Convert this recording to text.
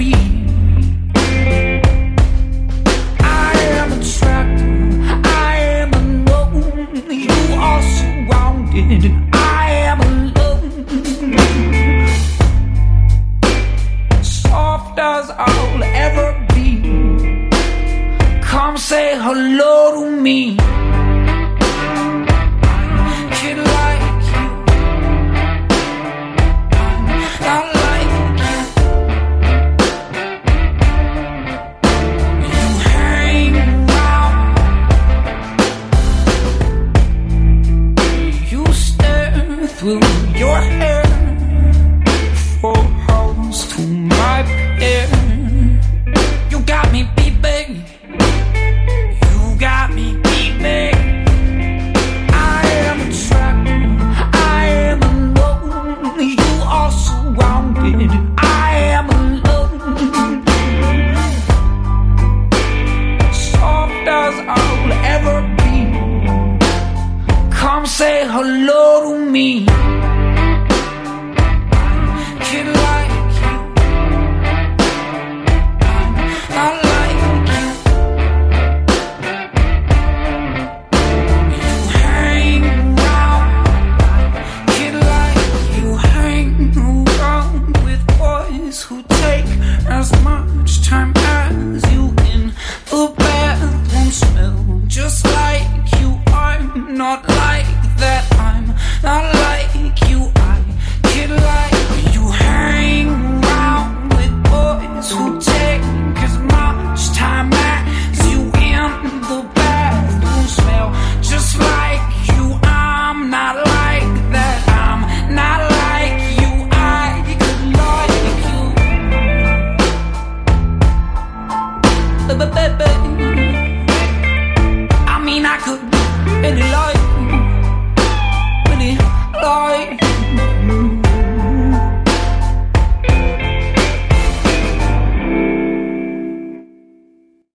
be. I am attractive, I am unknown. You are surrounded, and I am alone. Soft as I'll ever be. Come say hello to me. Kid like you, not like you. You hang around, you stare through your hair for holes to my pair. You got me beeping, you got me beeping. I am attractive, I am alone. You are surrounded, I am alone. Soft as I'll ever be. Come say hello to me. Kid like you, not like you. You hang around, kid like you hang around with boys who take as much time as you in the bathroom. Smell just like you, I'm not like